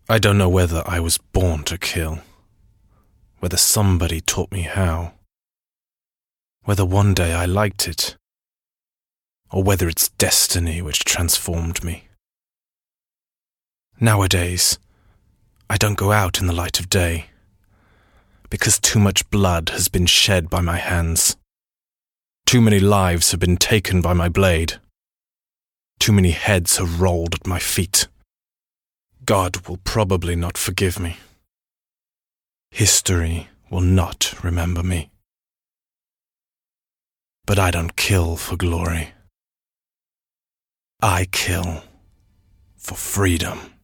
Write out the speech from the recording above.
I don't know whether I was born to kill, whether somebody taught me how, whether one day I liked it, or whether it's destiny which transformed me. Nowadays, I don't go out in the light of day, because too much blood has been shed by my hands. Too many lives have been taken by my blade. Too many heads have rolled at my feet. God will probably not forgive me. History will not remember me. But I don't kill for glory. I kill for freedom.